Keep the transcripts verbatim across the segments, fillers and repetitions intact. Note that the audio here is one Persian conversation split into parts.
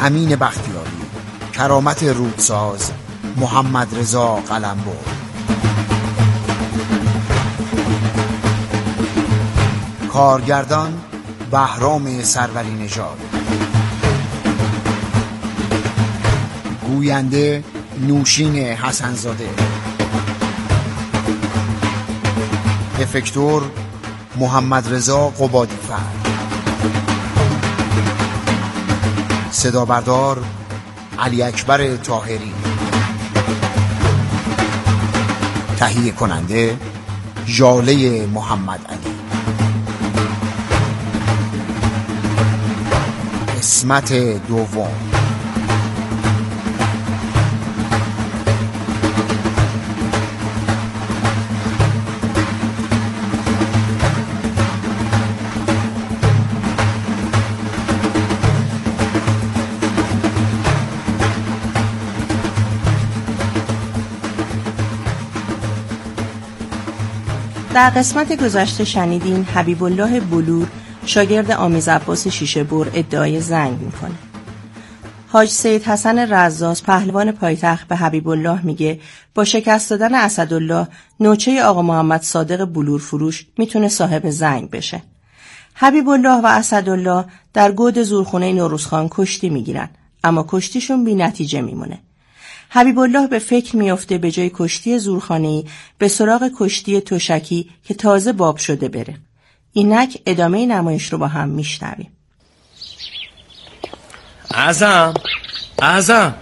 امین بختیاری، کرامت رودساز محمد رضا قلمبر. کارگردان بهرام سروری نژاد. گوینده نوشین حسنزاده. افکتور محمد رضا قبادی‌فر. صدا بردار علی اکبر طاهری. تهیه کننده ژاله محمد علی. قسمت دوم. در قسمت گذشته شنیدین حبیب الله بلور شاگرد آمیز عباس شیشه‌بر ادعای زنگ میکنه. حاج سید حسن رزاز پهلوان پایتخت به حبیب الله میگه با شکست دادن اسدالله نوچه آقا محمد صادق بلور فروش میتونه صاحب زنگ بشه. حبیب الله و اسدالله در گود زورخونه نوروزخان کشتی میگیرن، اما کشتیشون بی نتیجه میمونه. حبیب الله به فکر میفته به جای کشتی زورخانه‌ای به سراغ کشتی تشکی که تازه باب شده بره. اینک ادامه نمایش رو با هم میشنویم. اعظم اعظم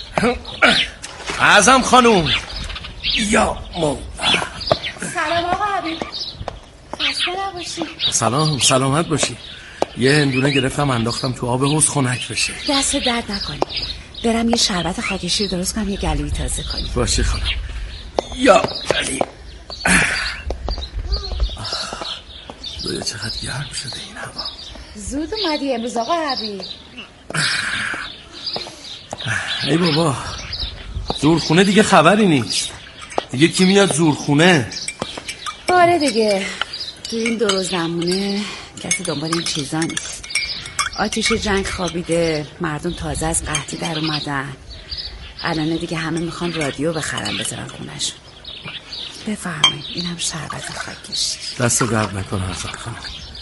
اعظم خانوم. یا مو سلام آقا حبیب. خسته نباشی. سلام، سلامت باشی. یه هندونه گرفتم انداختم تو آب حوض خنک بشه. دست درد نکنی. برم یه شربت خاکشیر درست کنم، یه گلوی تازه کنی. باشه خانم. یا علی دویا چقدر گرم شده این هوا. زود اومدی امروز آقا حبیب. ای بابا، زورخونه دیگه خبری نیست. دیگه کی میاد زورخونه؟ آره دیگه، تو این دور و زمونه کسی دنبال این چیزا نیست. آتیش جنگ خوابیده، مردم تازه از قحطی در اومدن. الان دیگه همه میخوان رادیو بخرن بذارن خونه‌شون. بفرمایید این هم شربت خاکشیر. دست درد نکنه حسن خانم.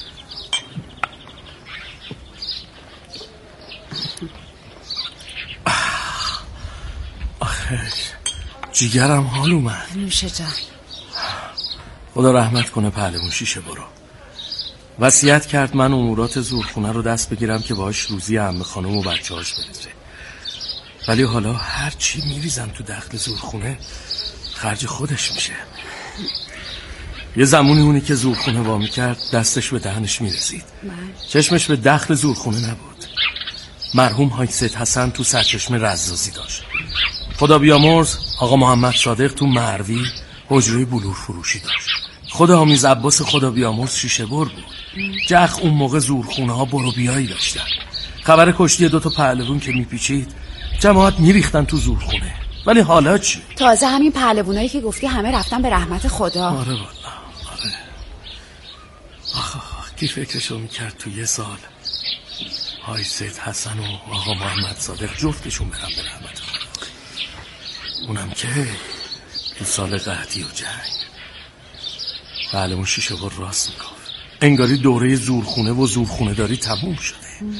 آخه جیگرم حال اومد. نوشه جان. خدا رحمت کنه پهلوان شیشه برو. وصیت کرد من امورات زورخونه رو دست بگیرم که باهاش روزی عمه خانم و بچه‌هاش برسه. ولی حالا هر چی میریزم تو دخل زورخونه خرج خودش میشه. یه زمانی اونی که زورخونه وامی کرد دستش به دهنش میرسید، چشمش به دخل زورخونه نبود. مرحوم حاج سید حسن تو سرچشمه رزازی داشت. خدا بیامرز آقا محمد صادق تو مروی حجره بلور فروشی داشت. خدا آمیز عباس خدا بیامرز شیشه بر بود. جخ اون موقع زورخونه ها برو بیایی داشتن. خبر کشتی دوتا پهلوان که میپیچید جماعت میریختن تو زورخونه. ولی حالا چی؟ تازه همین پهلوانایی که گفتی همه رفتن به رحمت خدا. آره والله آره. آخ آخ کی فکرشو میکرد تو یه سال حاج سید حسن و آقا محمد صادق جفتشون برن به رحمت خدا. اونم که تو سال قحطی و جنگ. پهلوان شیشه بر راست میگفت. انگاری دوره زورخونه و زورخونه داری تموم شده.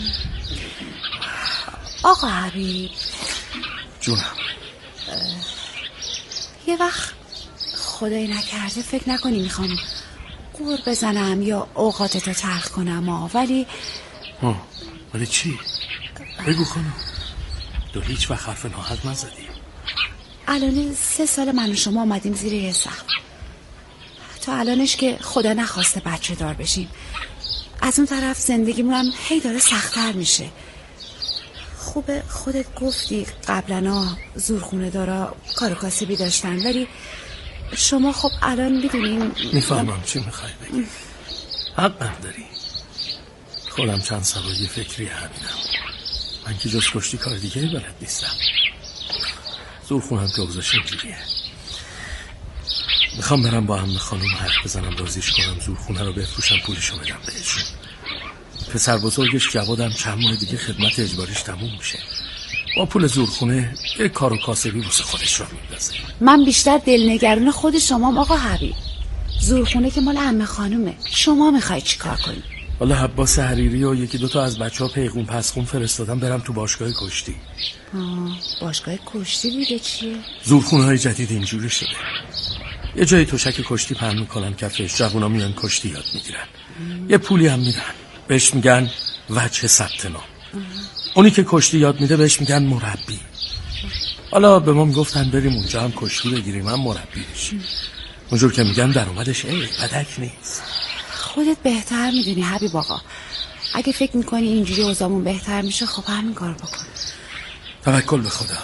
آقا حبیب جونم، یه وقت خدایی نکرده فکر نکنی میخوام قور بزنم یا اوقاتتو تلخ کنم ها. ولی ها ولی چی؟ بگو خانم. تو هیچ وقت حرف ناحق نزدی. الان سه سال من و شما آمدیم زیر یه سقف. تا الانش که خدا نخواسته بچه دار بشیم. از اون طرف زندگیمون هم هی داره سخت‌تر میشه. خوبه خودت گفتی قبلا زورخونه دارا کار و کاسبی داشتن، ولی شما خب الان میدونین. میفهمم چی میخوای بگی. حق نداری. خودم چند سوایی فکری همینم. من که جز کشتی کار دیگه بلد نیستم. زورخونم که اوضاعش اینجوریه. میخوام برم با عمه خانم حرف بزنم، بازیش کنم، زورخونه رو بفروشم، پولشو بدم بهشون. پسر بزرگش جوادم چند ماه دیگه خدمت اجباریش تموم میشه. با پول زورخونه یه کار و کاسبی واسه خودش را میندازه. من بیشتر دلنگران خود شمام آقا حبیب. زورخونه که مال عمه خانومه، شما میخوای چی کار کنی؟ والا عباس حریری و یکی دوتا از بچه ها پیغون پسخون فرستادم برم تو باشگاه کشتی. آه، باشگاه کشتی بوده چیه؟ زورخونه های جدید اینجوری شده، یه جایی تشک کشتی پهن میکنن کفش، جوونا میان کشتی یاد میگیرن، یه پولی هم میدن، بهش میگن وجه ثبت نام. اونی که کشتی یاد میده بهش میگن مربی. حالا به ما میگفتن بریم اونجا هم کشتی بگیریم هم مربی بشیم. اونجور که میگن در اومدش ای بدک نیست. خودت بهتر میدونی حبیب آقا. اگه فکر میکنی اینجوری اوضاعمون بهتر میشه خب همین کار بکن. توکل به خدا.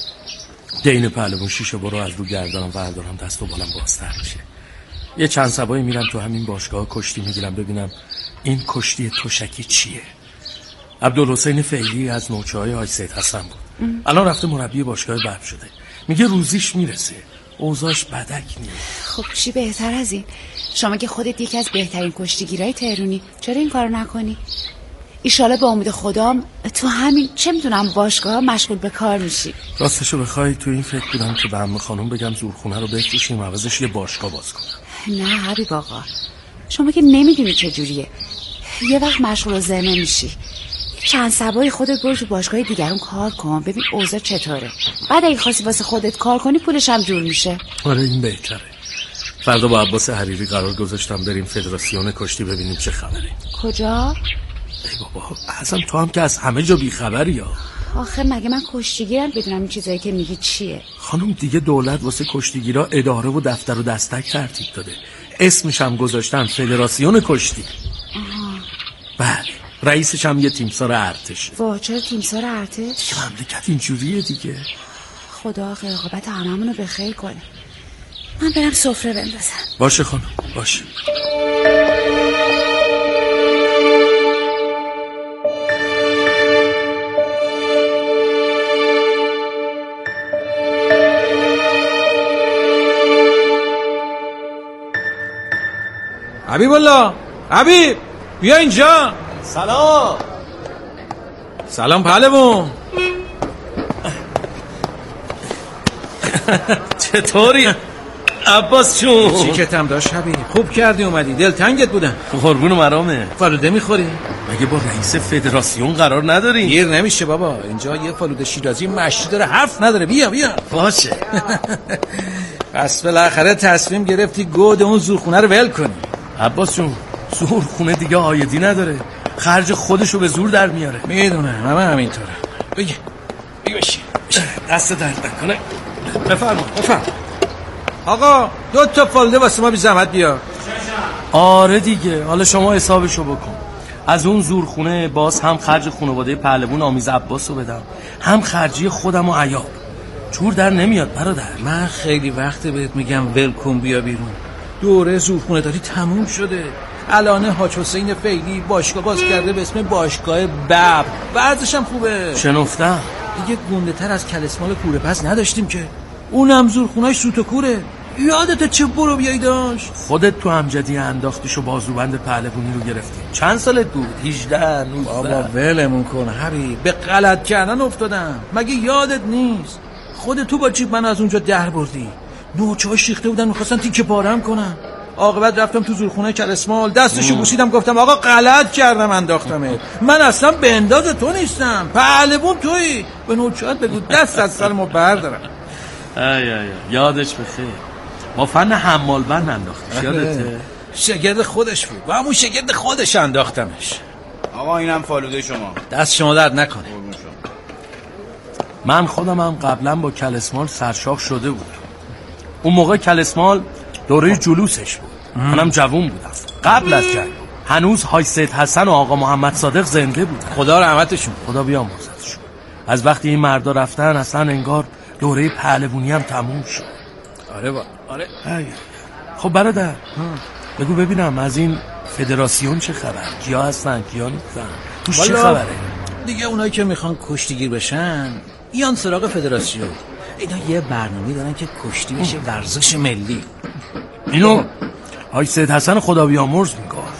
دین پهلوان شیشه برو از رو گردانم بردارم دست و بالم بازتر میشه. یه چند سبایی میرم تو همین باشگاه کشتی میگیرم ببینم این کشتی تشکی چیه. عبدالحسین فعلی از نوچه های حاج سید حسن بود. الان رفته مربی باشگاه برب شده. میگه روزیش میرسه. اوضاعش بدک نیست. خب چی بهتر از این؟ شما که خودت یکی از بهترین کشتیگیرای تهرونی، چرا این کارو نکنی؟ ایشالا به امید خدام تو همین چه میدونم باشگاه مشغول به کار میشی. راستشو بخوای تو این فکر بودم که به عمه خانم بگم زورخونه رو بفروشیم عوضش یه باشگاه باز کنم. نه حبیب آقا، شما که نمیدونی چجوریه. یه وقت مشغول و ذهن میشی، چند سبایی خودت برو تو باشگاه دیگرون کار کن ببین اوضاع چطوره. بعد اگه خواستی واسه خودت کار کنی پولش هم جور میشه. آره این بهتره. فردا با عباس حریری قرار گذاشتم بریم فدراسیون کشتی ببینیم چه خبره. کجا؟ ای بابا اصلا تو هم که از همه جا بیخبری یا. آخه مگه من کشتیگیرم بدونم این چیزایی که میگی چیه؟ خانم دیگه دولت واسه کشتیگیرا اداره و دفتر و دستک ترتیب داده، اسمش هم گذاشتن فدراسیون کشتی. آها. بله رئیسش هم یه تیمسار ارتشه. واه چرا تیمسار ارتش؟ که مملکت اینجوریه دیگه. خدا خیر عاقبت هممونو به خیر کنه. من برم سفره بندازم. باشه خانم باشه. حبیب الله، حبیب بیا اینجا. سلام. سلام پهلوان. چطوری عباس جون؟ چیکتم داشت حبیب؟ خوب کردی اومدی، دلتنگت بودم. قربون مرامه. فالوده میخوری؟ مگه با رئیس فدراسیون قرار نداری؟ گیر نمیشه بابا، اینجا یه فالوده شیرازی مشتی داره حرف نداره. بیا بیا. باشه. پس بالاخره تصمیم گرفتی گود اون زورخونه رو ول کنی. عباس جون زورخونه دیگه عایدی نداره، خرج خودشو به زور در میاره. میدونم همه همینطوره. بگی بگی بشی دست درد نکنه. بفرما بفرما. آقا دو تا فالوده واسه ما بی زحمت بیا. آره دیگه حالا شما حسابشو بکن. از اون زورخونه باز هم خرج خانواده پهلوان آمیز عباسو بدم، هم خرجی خودم و عیال. جور در نمیاد برادر. من خیلی وقت بهت میگم ولکن بیا بیرون. دوره زورخونه داری تموم شده. الان حاج حسین فعلی باشگاه باز کرده به اسم باشگاه باب. ورزش هم خوبه. شنفتم. دیگه گنده تر از کلسمال کوره پس نداشتیم که. اونم زورخونه‌اش سوت و کوره. یادت چه برو بیایی داشت؟ خودت تو امجدی انداختیش و بازوبند پهلوانی رو گرفتی. چند سالت بود؟ هجده نوزده. بابا ولمون کن حبیب، به غلط کردن افتادم. مگه یادت نیست خودت تو با چیپ منو از اونجا در بردی؟ نوچه‌ها شیخته بودن می‌خواستن تیکه پاره‌ام کنن. عاقبت رفتم تو زورخونه کلسمال دستشو بوسیدم گفتم آقا غلط کردم انداختمت. من اصلا به انداز تو نیستم، پهلوان تویی. به نوچه‌ات بگو دست از سر ما بردارم. ای ای ای یادش بخیر. با فن حمال بند انداختش. یادته؟ شگرد خودش بود، با همون شگرد خودش انداختمش. آقا اینم فالوده شما. دست شما درد نکنه. من خودم هم قبلا با کلسمال سرشاخ شده بودم. اون موقع کلسمال دوره جلوسش بود. منم جوون بودم قبل از جنگ. هنوز حاج سید حسن و آقا محمد صادق زنده بودن. خدا رحمتشون. خدا بیامرزتشون. از وقتی این مردا رفتن اصلا انگار دوره پهلوانی هم تموم شد. آره با آره. خب برادر بگو ببینم از این فدراسیون چه خبر؟ کیا هستن کیا نیستن؟ توش چه خبره؟ دیگه اونایی که میخوان کشتیگیر بشن ایان سراغ فدراسیون. اینا یه برنامه دارن که کشتی بشه ورزش ملی. اینو حاج سید حسن خدا بیامرز میگفت.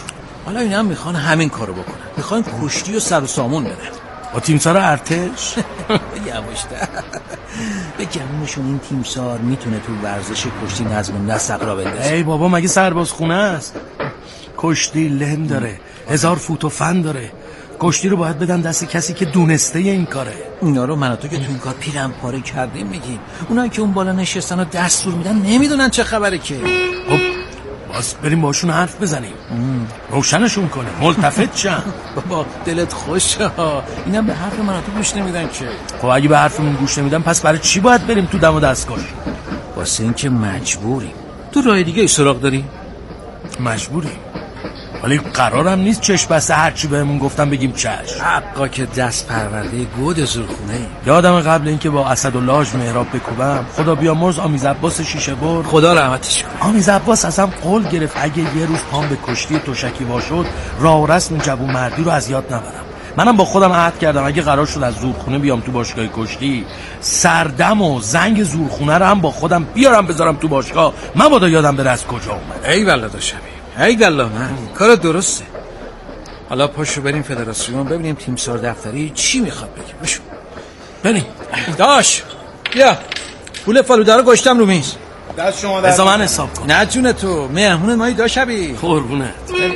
حالا اینا هم میخوان همین کارو بکنن، میخوان کشتی و سر و سامون بدن با تیمسار ارتش. یواشتر به گمونشون این تیمسار میتونه تو ورزش کشتی نظم نسق را بندازه. ای بابا مگه سرباز خونه است؟ کشتی لم داره، هزار فوت و فن داره. کشتی رو باید بدن دست کسی که دونسته این کاره. اینا رو من و تو که تو این کار پیرم پاره کردیم میگیم، اونایی که اون بالا نشستن و دستور میدن نمیدونن چه خبره که. خب باز بریم باشون حرف بزنیم، روشنشون کنه، ملتفت شن. بابا دلت خوشه، اینم به حرف من و تو گوش نمیدن که. خب اگه به حرفمون گوش نمیدن پس برای چی باید بریم تو دم و دستکش؟ واسه این که مجبوریم. تو راه دیگه ای سراغ داری؟ مجبوریم، ولی قرارم نیست چشم بسته هرچی بهمون گفتم بگیم چشم. حقا که دست پرورده گود زورخونه ای. یادم قبل اینکه با اسدالله مهراب بکوبم، خدا بیامرز آمیز عباس شیشه بر، خدا رحمتش کنه، آمیز عباس ازم قول گرفت اگه یه روز پام به کشتی توشکی وا شد راه و رسم جوون مردی رو از یاد نبرم. منم با خودم عهد کردم اگه قرار شد از زورخونه بیام تو باشگاه کشتی، سردم و زنگ زورخونه رو هم با خودم بیارم بذارم تو باشگاه، مبادا یادم بره از کجا اومد. ای والله داشمی، ای والله من کار درسته. حالا پاشو بریم فدراسیون ببینیم تیمسار دفتری چی میخواد بگه. بشو بریم. داش بیا پول فالوده رو گشتم رو میز. دست شما در بذار من حساب کنم. نه جون تو، مهمون مایی داشمی. قربونت.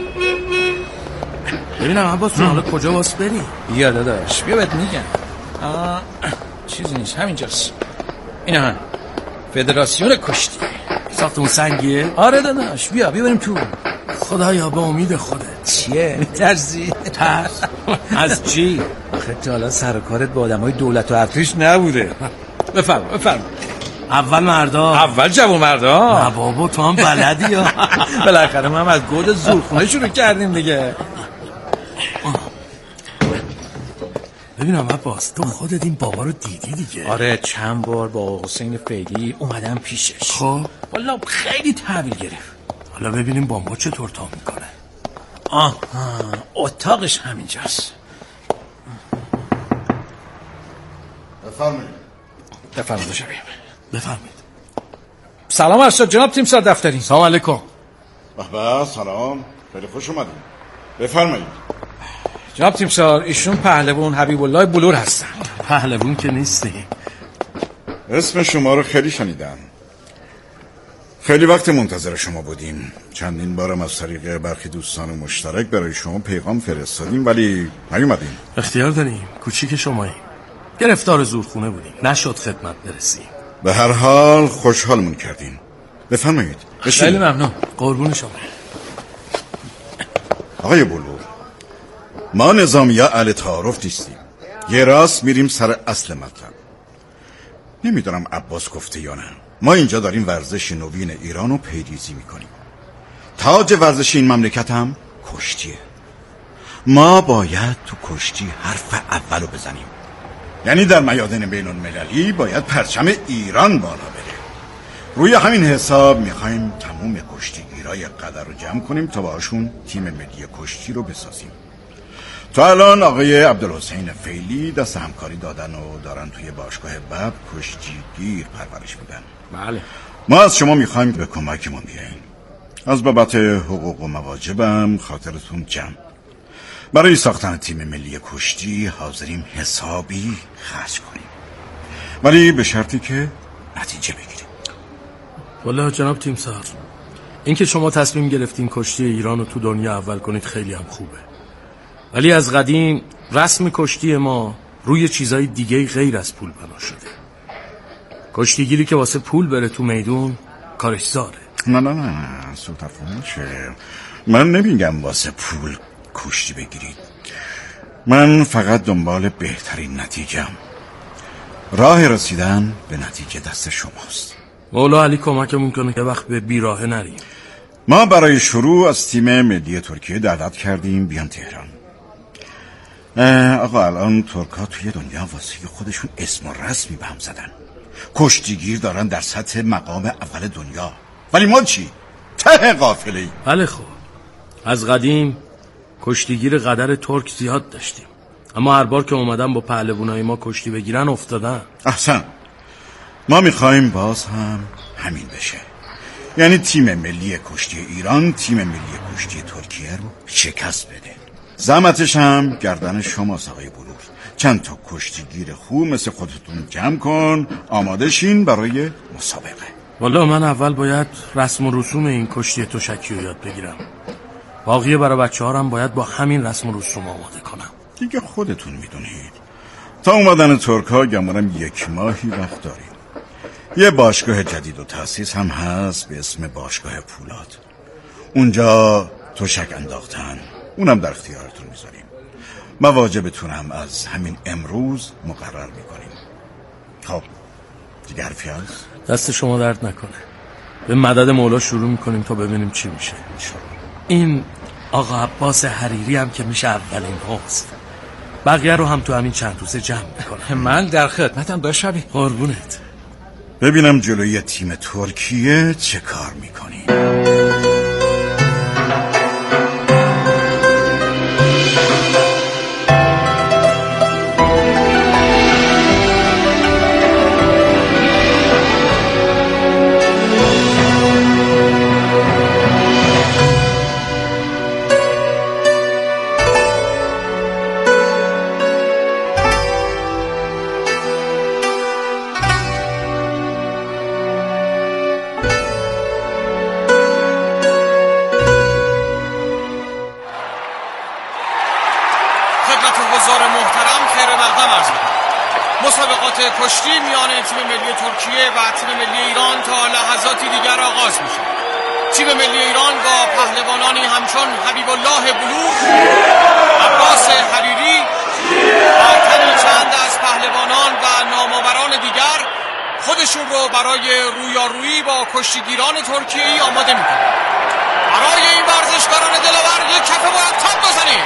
ببینم عباس جون حالا کجا واسه بریم؟ بیا داداش بیا بهت میگم. آه چیزی نیست، همینجاست. اینا هم فدراسیون کشتی. ساختمون سنگیه؟ آره داداش بیا بیا بریم تو. خدایا به امید خودت. چیه؟ میترسی؟ ترس؟ از چی؟ آخه تا حالا سر و کارت با آدمای دولت و ارتش نبوده. بفرم بفرم. اول مردا، اول جوون مردا. نه بابا تو هم بلدی یا؟ بالاخره ما هم از گود زورخونه شروع کردیم دیگه. ببینم عباس تو خودت این بابا رو دیدی دیگه؟ آره چند بار با حسین فیلی اومدم پیشش. خب والا خیلی تحویل گرفت. حالا ببینیم با ما چطور تا میکنه. آها اتاقش همینجاست. بفرمایید. بفرمایید شبیم. بفرمایید. سلام ارشد جناب تیمسار دفتری. سلام علیکم. بابا سلام، خیلی خوش اومدید. بفرمایید. جناب تیمسار ایشون پهلوان حبیب الله بلور هستن. پهلوان که نیستی. اسم شما رو خیلی شنیدم. خیلی وقت منتظر شما بودیم. چندین بارم از طریق برخی دوستان مشترک برای شما پیغام فرستادیم ولی نیومدیم. اختیار داریم، کوچیک شمایی. گرفتار زورخونه بودیم، نشد خدمت برسیم. به هر حال خوشحالمون کردین. بفرمایید. خیلی ممنون. قربون شما. آقای بلور، ما نظامی‌ها اهل تعارف نیستیم. یه راست میریم سر اصل مطلب. نمیدونم عباس گفته یا نه، ما اینجا داریم ورزش نوین ایران رو پیریزی میکنیم. تاج ورزش این مملکت هم کشتیه. ما باید تو کشتی حرف اولو بزنیم. یعنی در میادین بین المللی باید پرچم ایران بالا بره. روی همین حساب میخوایم تموم کشتیگیرای قدر رو جمع کنیم تا باشون تیم ملی کشتی رو بسازیم. تا الان آقای عبدالحسین فیلی دست همکاری دادن و دارن توی باشگاه بب کشتیگیر پرورش میدن. بله. ما از شما میخوایم به کمکمون بیاین. از بابت حقوق و مواجبم خاطرتون جمع. برای ساختن تیم ملی کشتی حاضریم حسابی خرج کنیم، ولی به شرطی که نتیجه بگیریم. والله جناب تیمسار، اینکه شما تصمیم گرفتین کشتی ایران رو تو دنیا اول کنید خیلی هم خوبه، ولی از قدیم رسم کشتی ما روی چیزای دیگه غیر از پول بنا شده. کشتیگیری که واسه پول بره تو میدون کارش زاره. نه نه نه سو تفاهم شه. من نمیگم واسه پول کشتی بگیرید، من فقط دنبال بهترین نتیجه‌ام. راه رسیدن به نتیجه دست شماست. مولا علی کمکمون کنه که وقت به بیراهه نریم. ما برای شروع از تیم ملی ترکیه دعوت کردیم بیان تهران. آقا الان ترکا توی دنیا واسه خودشون اسم و رسمی به هم زدن. کشتیگیر دارن در سطح مقام اول دنیا، ولی ما چی؟ ته قافله‌ای. بله خب از قدیم کشتیگیر قدر ترک زیاد داشتیم، اما هر بار که اومدن با پهلوانای ما کشتی بگیرن افتادن. احسن. ما میخوایم باز هم همین بشه. یعنی تیم ملی کشتی ایران تیم ملی کشتی ترکیه رو شکست بده. زحمتش هم گردن شماست آقای بلور. چند تا کشتیگیر خوب مثل خودتون جمع کن، آماده شین برای مسابقه. والا من اول باید رسم و رسوم این کشتی تشکی رو یاد بگیرم. باقیه برای بچه ها هم باید با همین رسم و رسوم آماده کنم. دیگه خودتون میدونید تا اومدن ترک ها گمانم یک ماهی وقت داریم. یه باشگاه جدید و تأسیس هم هست به اسم باشگاه پولاد. اونجا تشک انداختن، اونم در اختیارتون میذاریم. مواجبتون هم از همین امروز مقرر میکنیم. خب دیگه حرفی هست؟ دست شما درد نکنه. به مدد مولا شروع میکنیم تا ببینیم چی میشه. این آقا عباس حریری هم که میشه اولین هست. بقیه رو هم تو همین چند روزه جمع میکنم. من در خدمتم باش حبیب. قربونت. ببینم جلوی تیم ترکیه چه کار میکنی. کشتی میان تیم ملی ترکیه و تیم ملی ایران تا لحظاتی دیگر آغاز میشه. تیم ملی ایران با پهلوانانی همچون حبیب الله بلور، عباس حریری و تنی چند از پهلوانان و نامآوران دیگر خودشون رو برای رویارویی با کشتیگیران ترکیه‌ای آماده میکنن. برای این ورزشکاران دلاور یک کفه باید تاب بزنید.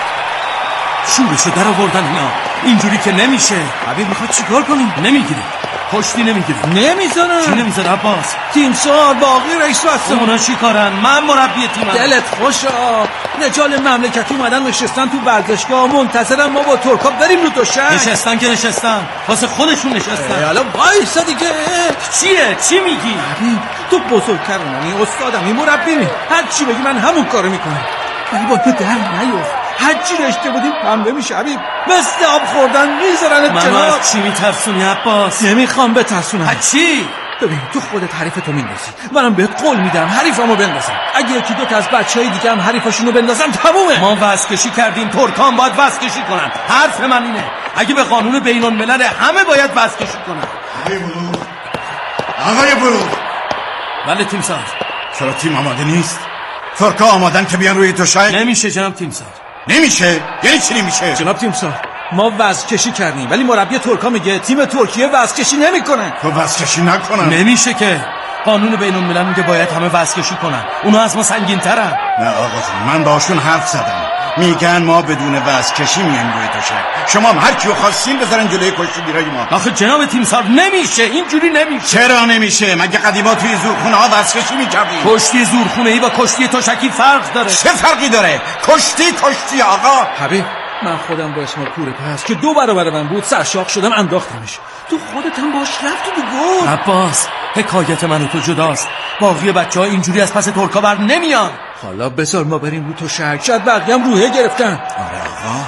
شورشو در آوردن اینا. اینجوری که نمیشه. حبیب میخواد چیکار کنیم؟ نمیگیره. کشتی نمیگیره. نمیذارن. چی نمیذاره عباس؟ تیم سال باقی رئیس واسه اونا چی کارن؟ من مربی تیمم. دلت خوشا. رجال مملکتی اومدن نشستن تو ورزشگاه منتظرن ما با ترکا بریم رو دوشک. نشستن که نشستن. واسه خودشون نشستن. حالا وایسا دیگه. چیه؟ چی میگی؟ حبیب تو بزرگترمونی، استادمی، مربی. هر چی بگی من همون کارو میکنم. ولی با تو در نیفت. هر چی رشته بودیم پنبه میشه حبیب. مثل آب خوردن میذارن جناب. من از چی میترسونی عباس؟ نمیخوام بترسونم. از چی؟ ببین تو خودت حریفتو میندازی، منم بهت قول میدم حریفمو بندازم. اگه یکی دو تا از بچهای دیگه هم حریفاشونو بندازن تمومه. ما وزکشی کردیم، ترکان باید وزکشی کنن. حرف من اینه اگه به قانون بین الملل همه باید وزکشی کنن. آقای بلور، آقای بلور. بله تیمسار. چرا تیم آماده نیست؟ ترکا آمادن که بیان روی تشک؟ نمیشه جناب تیمسار. نمیشه؟ یعنی چی نمیشه؟ جناب تیمسار ما وزکشی کردیم ولی مربی ترکا میگه تیم ترکیه وزکشی نمیکنه. تو وزکشی نکنن. نمیشه که. قانون بین الملل میگه باید همه وزکشی کنن. اونا از ما سنگین‌ترن. نه آقا جون من باشون حرف زدم. میگن ما بدون وزکشی میایم روی تشک. شما هم هر کیو خواستین بذارن جلوی کشتیگیرای ما. آخه جناب تیمسار نمیشه، اینجوری نمیشه. چرا نمیشه؟ مگه قدیما توی زورخونه ها وزکشی میکردیم؟ کشتی زورخونه‌ای با کشتی تشکی فرق داره. چه فرقی داره؟ کشتی کشتی آقا. حبیب من خودم با اسم کوره پس که دو برابر من بود سرشاق شدم انداختمش. تو خودت هم باش رفتی تو گل. عباس حکایت من و تو جداست. باقی بچه‌ها اینجوری از پس ترکا بر نمیان. حالا بذار ما بریم رو تشک، شاید بقیه هم روحه گرفتن. آره آقا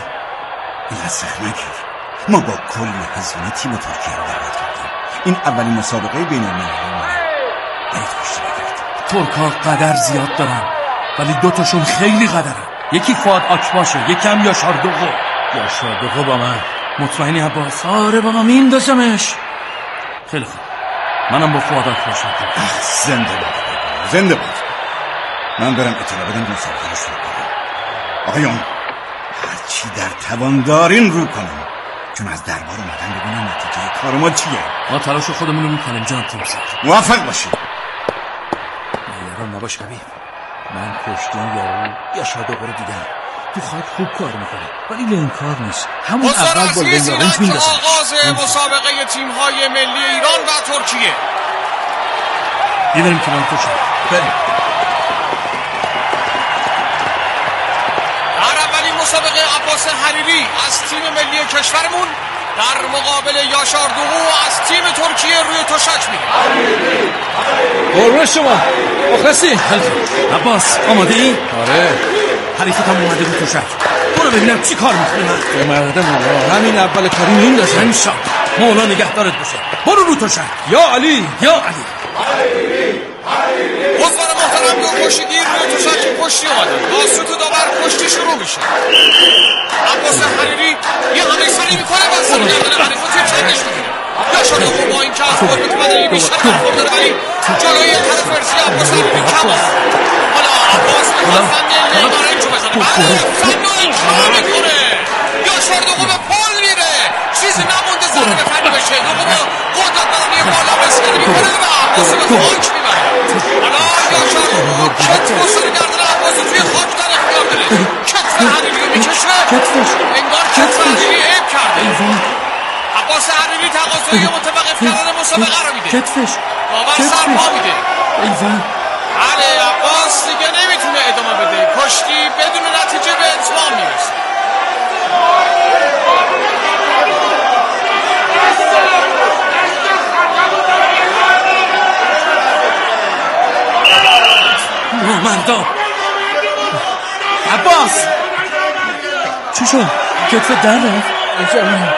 این سخت نگیر. ما با کلی هزینه تیم ترکیه رو دعوت کردیم. این اولین مسابقه بین المللی ما. برید کشتی بگیرید. ترکا قدر زیاد دارن ولی دوتاشون خیلی قدرن. یکی فؤاد آکباشه، یکم یاشار دوغو. یاشار دوغو با من. مطمئنی عباس؟ آره بابا میندازمش. خیلی خوب منم با فؤاد آکباش میکنم. زنده باد زنده باد. من برم اطلاع بدم مسابقه رو شروع کنم. آقایون هرچی در توان دارین رو کنم چون از دربار اومدن ببینم نتیجه کار ما چیه. ما تلاش خودمون رو میکنیم جناب تیمسار. موفق باشید. نگران نباش حبیب. من کشتیم یارو یاشار دوغو رو دیدم. تو خاک خوب کار میکنه ولی لین کار نیست. همون اول با لین یارنج میندازه. آغاز مسابقه تیم‌های ملی ایران و ترکیه. بریم کنار تشک. بریم. در اولین مسابقه عباس حریری از تیم ملی کشورمون در مقابل یاشار دوغو از تیم ترکیه روی تشک میره. قربون شما مخلصی. عباس آماده ای؟ آره. حریفتم اومده بود تو شهر. برو ببینم چی کار میکنی. مرده مولا همین اول کاری میندازه. انشاء مولا نگهدارت باشه. برو رو تو شهر. یا علی یا علی. حضور محترم دو کشتگیر روی تو شهر کشتی اومدن. داستو داور کشتی شروع میشه. عباس حریری یه همه سری میکنه و سر گردن حریفت یه چندش میکنه. یا شده او با این که از قربت مدنی بیشتر برخور داره ولی جلوی طرف ورسی عباس حریری کم است. حالا عباس میخواد فنده نارنجو بزنه. بله فنده کار میکنه. یا شده او به پل میره. چیزی نمونده زنه به فنده بشه. دوگو با قدرت مدنی بالا بسکری میکنه و عباس به خاک میبره. حالا یا شده او کتف و سر گردن عباس توی خاک در اختیار داره. کتف حریری رو میکشه. انگار کتف حریری عیب کرده. عباس حریری تقاضای متوقف کردن مسابقه رو میده. کتفش داور سرپا میده. بله عباس دیگه نمیتونه ادامه بده. کشتی بدون نتیجه به اتمام میرسه. مردا عباس چی شد؟ کتف در رفت؟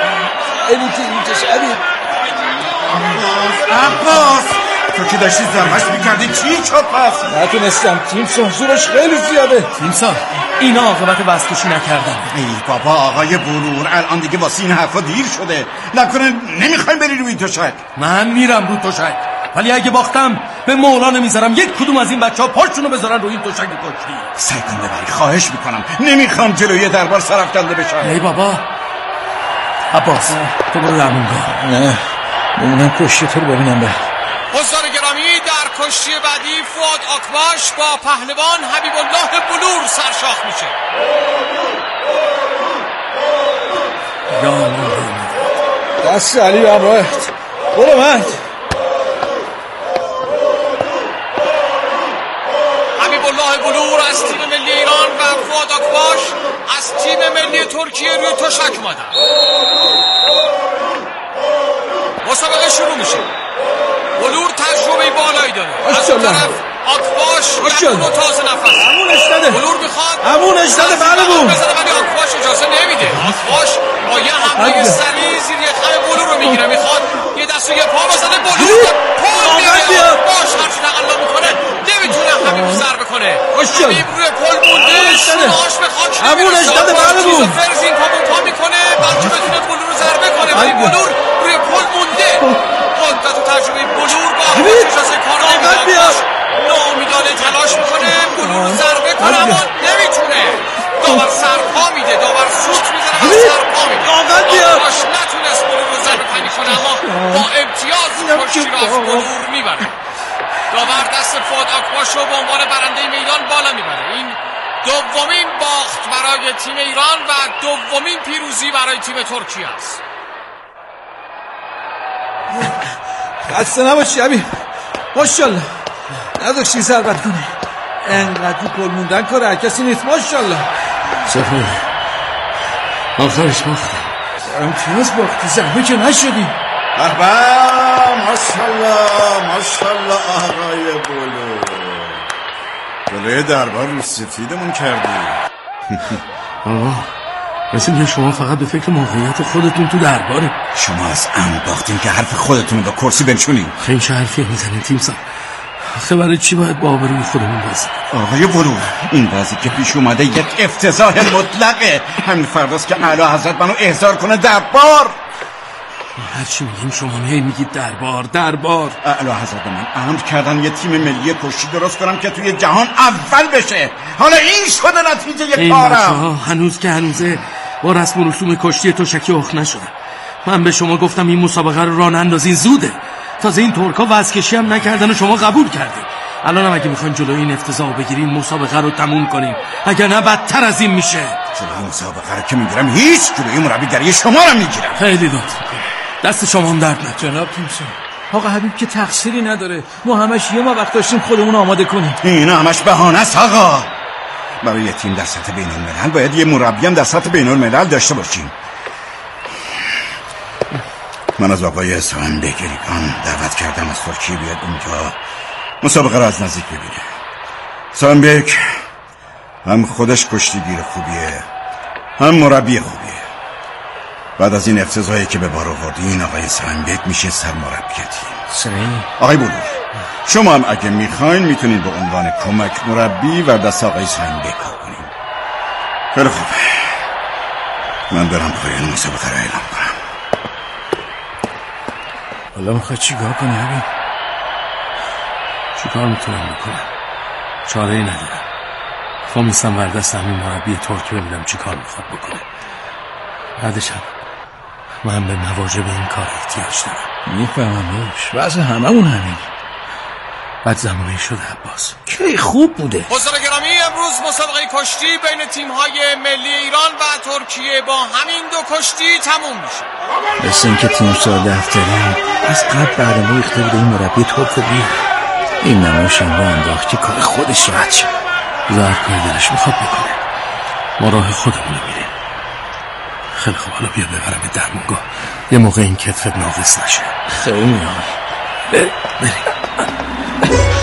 عباس تو که داشتی ضربش میکردی چی شد پس؟ نتونستم. تیمسون زورش خیلی زیاده. تیمسان اینا عاقبت وزکشی نکردن. ای بابا آقای بلور الان دیگه واسه این حرفا دیر شده. نکنه نمیخوایم بری روی تشک؟ من میرم رو تشک ولی اگه باختم به مولا نمیذارم یک کدوم از این بچه ها پاشونو بذارن روی این تشک کشتی. سعی کن ببری خواهش میکنم. نمیخوام جلوی دربار سرافکنده بشم. ای بابا عباس تو برو درمونگاه. نه بمونم کشتی تو رو ببینم. به حضار گرامی در کشتی بعدی فؤاد آکباش با پهلوان حبیب الله بلور سرشاخ میشه. یا الله دست علی به همراهت. برو مرد. حبیب الله بلور از تیم ملی ایران و فؤاد آکباش از تیم ملی ترکیه روی تشک اومدن. مسابقه شروع میشه. بلور تجربه بالایی داره. از اون طرف آکباش یکون و تازه نفس. امونش داده. بلور میخواد امونش داده بلبون بزنه ولی آکباش اجازه نمیده. آکباش با یه حمله سریع زیر خم بلور رو میگیره. میخواد یه دست و یه پا بزنه. بلور پل میره. آکباش هرچی تقلا میکنه نمیتونه حبیب رو ضربه کنه. حبیب روی پل مونده. شونهاش به خاک نمیرسه. امونش داده بلبون فرزین پا پا میکنه بلکه بتونه بلور رو ضربه کنه ولی بلور روی پل مونده. قدرت و تجربه بلور با اجازه کار نمیده. ناامیدانه تلاش میکنه بلور رو ضربه کنه اما نمیتونه. داور سرپا میده. داور سوت میزنه و سرپا میده. آقاش نتونست بلور رو ضربه کنی کنه اما با امتیاز کشتی رو از بلور میبره. داور دست فؤاد آکباش رو به عنوان برنده میدان بالا میبره. این دومین باخت برای تیم ایران و دومین پیروزی برای تیم ترکیه است. خسته نباشی حبیب. ماشاءالله نداشتی ضربت کنی. انقدر رو پل موندن کار هر کسی نیست. ماشاءالله سفر آخرش باختم. امتیاز باختی ضربه که نشدی. مرحبا ماشاءالله ماشاءالله آقای بلور. جلوی دربار رو سفیدمون کردی. آقا مثل که شما فقط به فکر موقعیت خودتون تو درباره. شما از ام باختین که حرف خودتون رو به کرسی بنشونین. خیلی چه حرفی میزنین تیمسان؟ آخه برای چی باید با آبروی خودمون بازی؟ آقای بلور این وضعی که پیش اومده یک افتضاح مطلقه. همین فرداست که اعلی حضرت منو احضار کنه دربار. هر چی میگیم شما هی میگید دربار دربار. اعلی حضرت من امر کردن یه تیم ملی کشتی درست کنم که توی جهان اول بشه. حالا این شده نتیجه یک این کارم. بچه‌ها هنوز که هنوزه با رسم و رسوم کشتی تشکی اخ نشدن. من به شما گفتم این مسابقه رو راه نندازین زوده. تازه این ترکا وزکشی هم نکردن و شما قبول کردین. الان هم اگه میخواین جلوی این افتضاح بگیرین مسابقه رو تموم کنین. اگر نه بدتر از این میشه. جلوی مسابقه رو که میگیرم هیچ جلوی مربیگری شما رو میگیرم. خیلی داد دست شما هم درد نکنه. جناب تیمسون آقا حبیب که تقصیری نداره. ما همش یه ما وقت داشتیم خودمون آماده کنیم. اینا همش بهانه است آقا. برای یه تیم در سطح بین الملل باید یه مربی هم در سطح بین الملل داشته باشیم. من از آقای اسفند بگریگان دعوت کردم از ترکیه بیاد اونجا مسابقه را از نزدیک ببینه. سالمبیک هم خودش کشتیگیر خوبیه، هم مربی خوبیه. بعد از این افتضاحی که به بار آوردی، این آقای سالمبیک میشه سرمربیتی. سعید آقای بلور، شما هم اگه میخواین میتونید به عنوان کمک مربی و دست آقای سالمبیک کار کنید. خیلی خوب، من برم پایان مسابقه را اعلام کنم. حالا میخوای چی کار کنی حبیب؟ چی کار میتونم بکنم؟ چاره ای ندارم. خواهم میستم وردست همین مربی ترکی ببینم چی کار میخواد بکنه. بعدش هم من به مواجب این کار احتیاج دارم. میفهمم داشت، وضع هممون همین. بعد زمانی شده عباس. کی خوب بوده. حضور گرامی، امروز مسابقه کشتی بین تیم‌های ملی ایران و ترکیه با همین دو کشتی تموم میشه. مثل اینکه تیم سال دفتری از قبل بعد ما ریخته بوده این مربی ترک رو بیار. این نمایش هم رو انداخت که کار خودش رد شد. زهر کاری دلش میخواد بکنه. ما راه خودمون رو میریم. خیلی خوب، حالا بیا ببرم به درمونگاه. یه موقع این کتفت ناقص نشه. خیلی میان. بریم بریم.